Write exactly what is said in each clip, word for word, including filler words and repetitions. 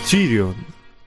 Тирион.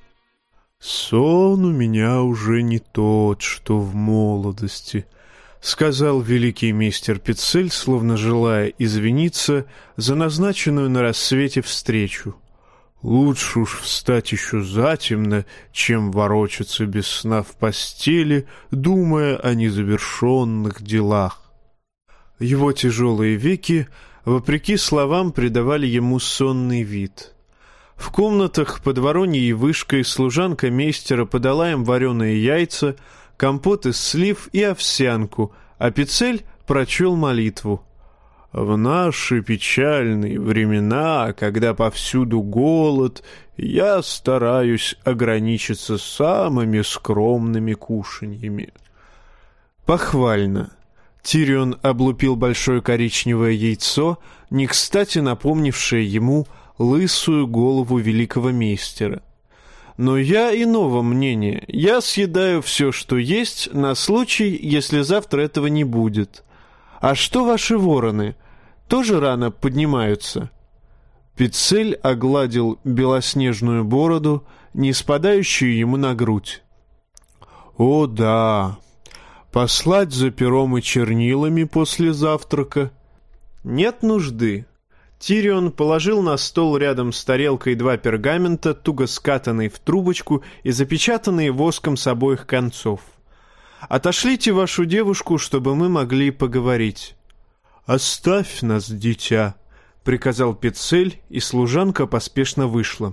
«Сон у меня уже не тот, что в молодости», — сказал великий мистер Пиццель, словно желая извиниться за назначенную на рассвете встречу. «Лучше уж встать еще затемно, чем ворочаться без сна в постели, думая о незавершенных делах». Его тяжелые веки, вопреки словам, придавали ему сонный вид. В комнатах под вороньей вышкой служанка мейстера подала им вареные яйца, компот из слив и овсянку, а Пиццель прочел молитву. «В наши печальные времена, когда повсюду голод, я стараюсь ограничиться самыми скромными кушаньями». Похвально. Тирион облупил большое коричневое яйцо, не кстати напомнившее ему лысую голову великого мейстера. «Но я иного мнения. Я съедаю все, что есть, на случай, если завтра этого не будет. А что ваши вороны? Тоже рано поднимаются?» Пиццель огладил белоснежную бороду, не спадающую ему на грудь. «О да! Послать за пером и чернилами после завтрака?» «Нет нужды». Тирион положил на стол рядом с тарелкой два пергамента, туго скатанные в трубочку и запечатанные воском с обоих концов. «Отошлите вашу девушку, чтобы мы могли поговорить». «Оставь нас, дитя», — приказал Пиццель, и служанка поспешно вышла.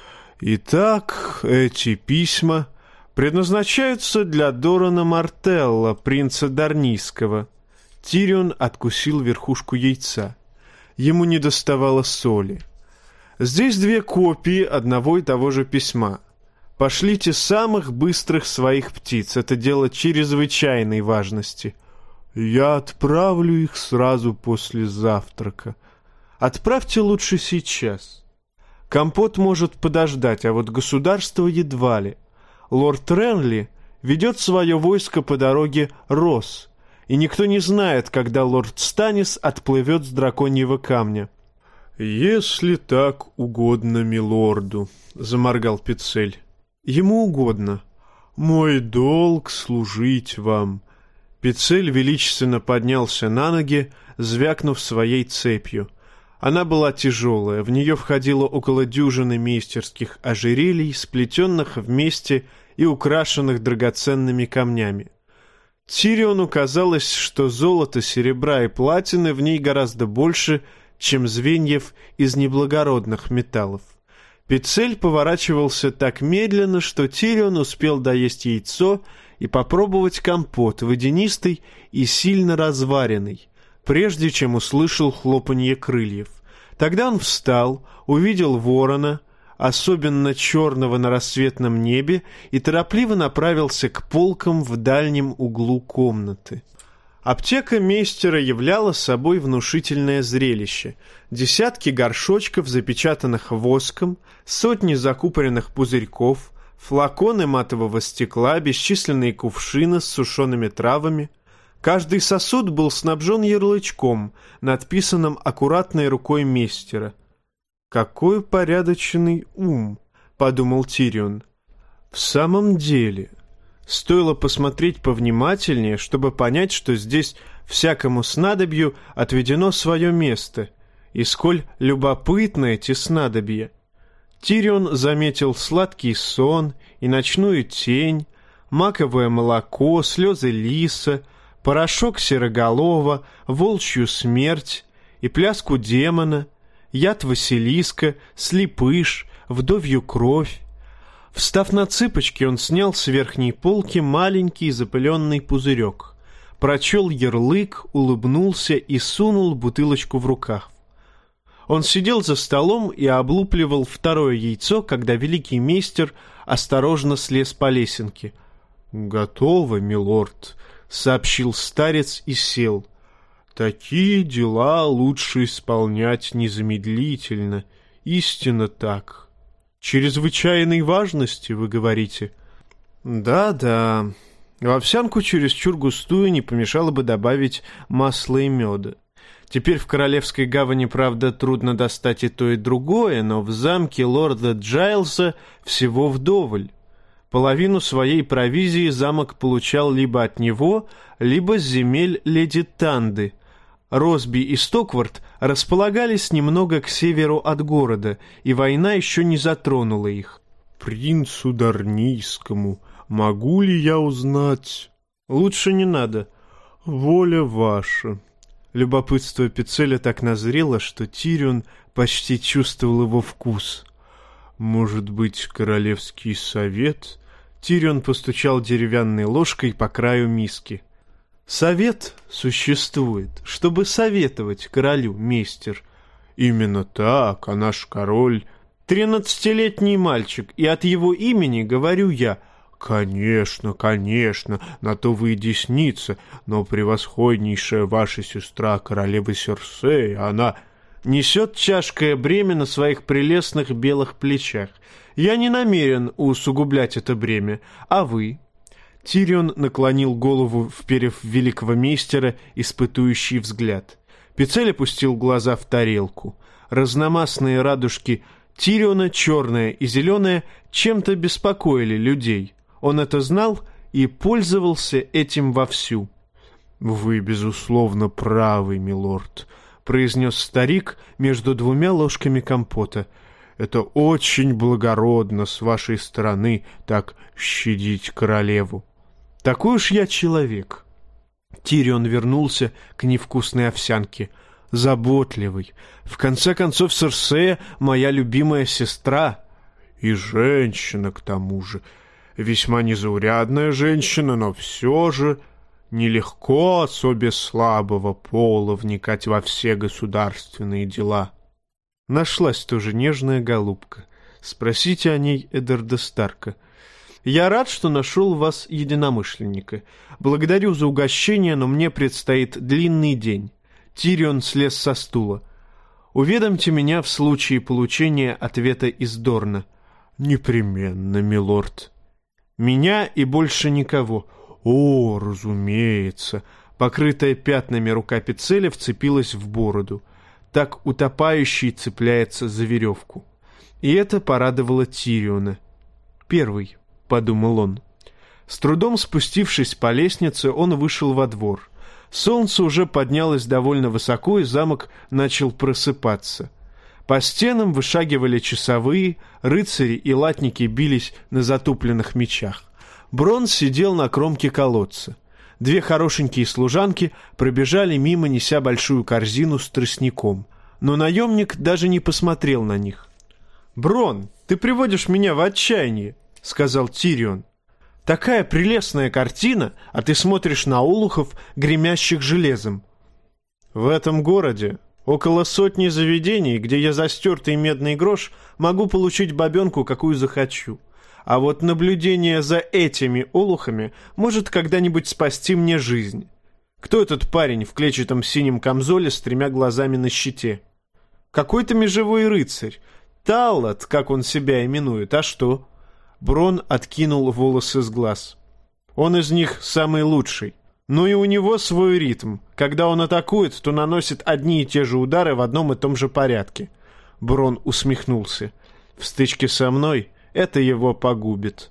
«Итак, эти письма предназначаются для Дорана Мартелла, принца Дарнийского». Тирион откусил верхушку яйца. Ему недоставало соли. «Здесь две копии одного и того же письма. Пошлите самых быстрых своих птиц. Это дело чрезвычайной важности». «Я отправлю их сразу после завтрака». «Отправьте лучше сейчас. Компот может подождать, а вот государство едва ли. Лорд Ренли ведет свое войско по дороге Росс, и никто не знает, когда лорд Станис отплывет с драконьего камня». «Если так угодно милорду», — заморгал Пиццель. «Ему угодно. Мой долг служить вам». Пиццель величественно поднялся на ноги, звякнув своей цепью. Она была тяжелая, в нее входило около дюжины мейстерских ожерелий, сплетенных вместе и украшенных драгоценными камнями. Тириону казалось, что золота, серебра и платины в ней гораздо больше, чем звеньев из неблагородных металлов. Пиццель поворачивался так медленно, что Тирион успел доесть яйцо и попробовать компот, водянистый и сильно разваренный, прежде чем услышал хлопанье крыльев. Тогда он встал, увидел ворона, особенно черного на рассветном небе, и торопливо направился к полкам в дальнем углу комнаты. Аптека мейстера являла собой внушительное зрелище. Десятки горшочков, запечатанных воском, сотни закупоренных пузырьков, флаконы матового стекла, бесчисленные кувшины с сушеными травами. Каждый сосуд был снабжен ярлычком, надписанным аккуратной рукой мейстера. «Какой упорядоченный ум», — подумал Тирион. «В самом деле, стоило посмотреть повнимательнее, чтобы понять, что здесь всякому снадобью отведено свое место, и сколь любопытны эти снадобья». Тирион заметил сладкий сон и ночную тень, маковое молоко, слезы лиса, порошок сероголова, волчью смерть и пляску демона, яд Василиска, слепыш, вдовью кровь. Встав на цыпочки, он снял с верхней полки маленький запыленный пузырек, прочел ярлык, улыбнулся и сунул бутылочку в рукав. Он сидел за столом и облупливал второе яйцо, когда великий мейстер осторожно слез по лесенке. «Готово, милорд», — сообщил старец и сел. «Такие дела лучше исполнять незамедлительно. Истинно так. Чрезвычайной важности, вы говорите?» «Да-да. В овсянку чересчур густую не помешало бы добавить масла и меда. Теперь в Королевской гавани, правда, трудно достать и то, и другое, но в замке лорда Джайлса всего вдоволь. Половину своей провизии замок получал либо от него, либо с земель леди Танды. Росби и Стоквард располагались немного к северу от города, и война еще не затронула их. «Принцу Дарнийскому, могу ли я узнать?» «Лучше не надо». «Воля ваша». Любопытство Пиццеля так назрело, что Тирион почти чувствовал его вкус. «Может быть, королевский совет?» Тирион постучал деревянной ложкой по краю миски. «Совет существует, чтобы советовать королю, мейстер». «Именно так, а наш король...» «Тринадцатилетний мальчик, и от его имени говорю я». «Конечно, конечно, на то вы и десница, но превосходнейшая ваша сестра, королева Серсея, она...» «Несет тяжкое бремя на своих прелестных белых плечах. Я не намерен усугублять это бремя. А вы?» Тирион наклонил голову, вперев в великого мейстера испытующий взгляд. Пиццель опустил глаза в тарелку. Разномастные радужки Тириона, черная и зеленая, чем-то беспокоили людей. Он это знал и пользовался этим вовсю. «Вы, безусловно, правы, милорд», — произнес старик между двумя ложками компота. «Это очень благородно с вашей стороны так щадить королеву». «Такой уж я человек». Тирион вернулся к невкусной овсянке. «Заботливый. В конце концов, Серсея — моя любимая сестра». «И женщина, к тому же. Весьма незаурядная женщина, но все же нелегко особе слабого пола вникать во все государственные дела». Нашлась тоже нежная голубка. Спросите о ней Эддарда Старка. «Я рад, что нашел в вас единомышленника. Благодарю за угощение, но мне предстоит длинный день». Тирион слез со стула. «Уведомьте меня в случае получения ответа из Дорна». «Непременно, милорд». «Меня и больше никого». «О, разумеется». Покрытая пятнами рука Пиццеля вцепилась в бороду. Так утопающий цепляется за веревку. И это порадовало Тириона. «Первый», — подумал он. С трудом спустившись по лестнице, он вышел во двор. Солнце уже поднялось довольно высоко, и замок начал просыпаться. По стенам вышагивали часовые, рыцари и латники бились на затупленных мечах. Брон сидел на кромке колодца. Две хорошенькие служанки пробежали мимо, неся большую корзину с тростником. Но наемник даже не посмотрел на них. «Брон, ты приводишь меня в отчаяние», — сказал Тирион. «Такая прелестная картина, а ты смотришь на олухов, гремящих железом». «В этом городе около сотни заведений, где я за стертый медный грош могу получить бабенку, какую захочу. А вот наблюдение за этими олухами может когда-нибудь спасти мне жизнь. Кто этот парень в клетчатом синем камзоле с тремя глазами на щите? Какой-то межевой рыцарь. Таллот, как он себя именует, а что?» Брон откинул волосы с глаз. «Он из них самый лучший. Ну и у него свой ритм. Когда он атакует, то наносит одни и те же удары в одном и том же порядке». Брон усмехнулся. «В стычке со мной это его погубит».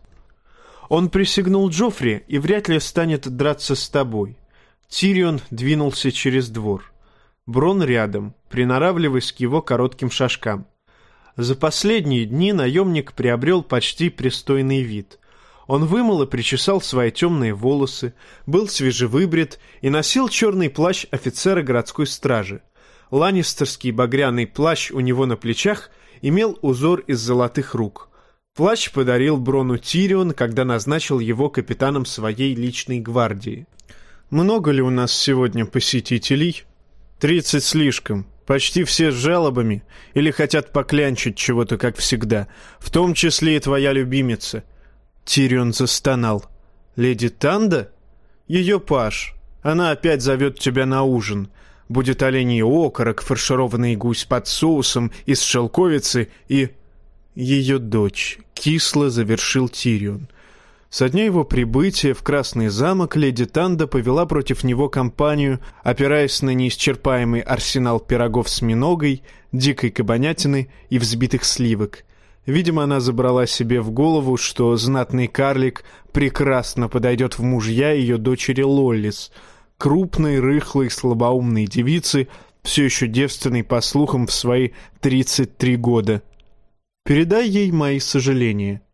«Он присягнул Джоффри и вряд ли станет драться с тобой». Тирион двинулся через двор. Брон рядом, приноравливаясь к его коротким шажкам. За последние дни наемник приобрел почти пристойный вид. Он вымыл и причесал свои темные волосы, был свежевыбрит и носил черный плащ офицера городской стражи. Ланнистерский багряный плащ у него на плечах имел узор из золотых рук. Плащ подарил Брону Тирион, когда назначил его капитаном своей личной гвардии. «Много ли у нас сегодня посетителей?» «Тридцать слишком. Почти все с жалобами или хотят поклянчить чего-то, как всегда, в том числе и твоя любимица». Тирион застонал. «Леди Танда? Ее паж. Она опять зовет тебя на ужин. Будет оленей окорок, фаршированный гусь под соусом из шелковицы и...» «Ее дочь», — кисло завершил Тирион. Со дня его прибытия в Красный замок леди Танда повела против него кампанию, опираясь на неисчерпаемый арсенал пирогов с миногой, дикой кабанятины и взбитых сливок. Видимо, она забрала себе в голову, что знатный карлик прекрасно подойдет в мужья ее дочери Лоллис, крупной, рыхлой, слабоумной девицы, все еще девственной, по слухам, в свои тридцать три года. Передай ей мои сожаления.